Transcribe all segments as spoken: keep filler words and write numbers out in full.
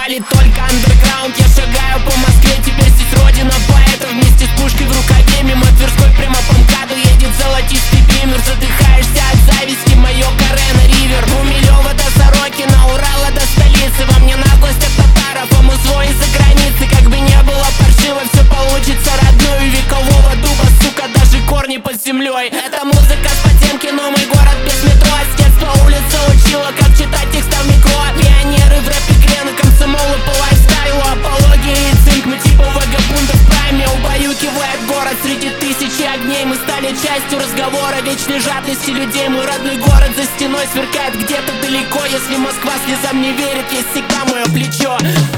валит только андерграунд. Я шагаю по Москве, теперь здесь родина поэтов. Вместе с пушкой в рукаве мимо Тверской прямо по МКАДу едет золотистый бимер. Задыхаешься от зависти, мое каре на ривер. Гумилёва до Сорокина, Урала до столицы. Во мне наглость от татаров, а мы свой из-за границы. Как бы не было паршиво, все получится родную. Векового дуба, сука, даже корни под землей. Это музыка с подземки, но мой город без метро. С детства улица учила, как читать текста в микро. Пионеры в рэп-игре, на комсомолы по лайфстайлу. Апология и цинк, мы типа вагабунды в прайме. Убаюкивает город среди тысячи огней. Мы стали частью разговора вечной жадности людей. Мой родной город за стеной сверкает где-то далеко. Если Москва слезам не верит, есть всегда мое плечо.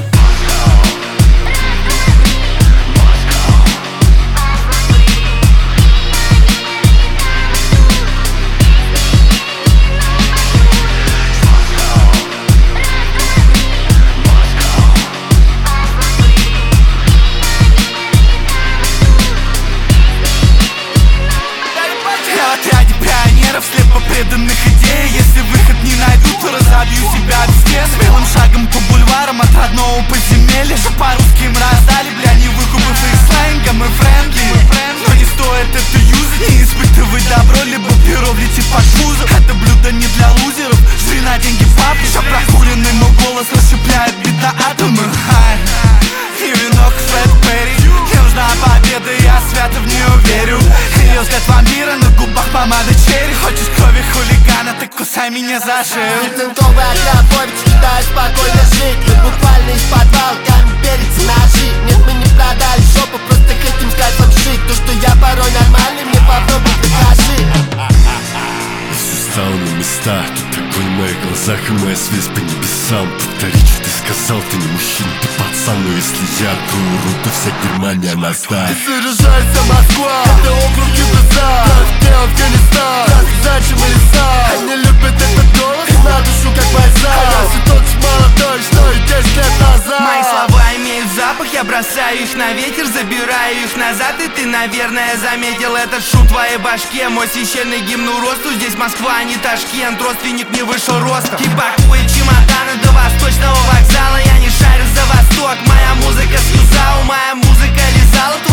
Слепо преданных идей. Если выход не найду, то разобью себя об стены. Смелым шагом по бульварам от родного подземелья. Что по-русски им раздали, бля, не выкупив их сленгом и френдли. Но не стоит это юзать, не испытывай добро, либо перо влетит под кузов. Это блюдо не для лузеров, жри на деньги папы. Еще прокуренный мой голос расщепляет бита атомы. И венок Фред Перри. Мне нужна победа, я свято в нее верю. Ее взгляд вампира, на губах помада черри. Хочешь крови хулигана, так кусай меня за шею. Бетонковый окна, фобит, считаю спокойно жить. Мы буквально из подвалками перец и ножи. Нет, мы не продали жопу, просто хотим сказать вам жить. То, что я порой нормальный, мне попробуй докажи. Все стало на места, тут огонь в моих глазах и моя связь по небесам. Повтори, что ты сказал, ты не мужчина, ты пацан. Но если я открою рот, то вся Германия наставит. Сражается Москва, это округ Югослав. Где Афганистан, зачем леса? Они любят этот голос, на душу как бальзам. А я все тот же молодой, что и десять лет назад. Мои слова имеют запах, я бросаю их на ветер, забираю их назад. И ты, наверное, заметил этот шум в твоей башке. Мой священный гимн росту, здесь Москва, а не Ташкент. Родственник не вышел роста и пакует чемоданы до восточного вокзала. Я не шарю за восток, моя музыка с Юзау, моя музыка лизала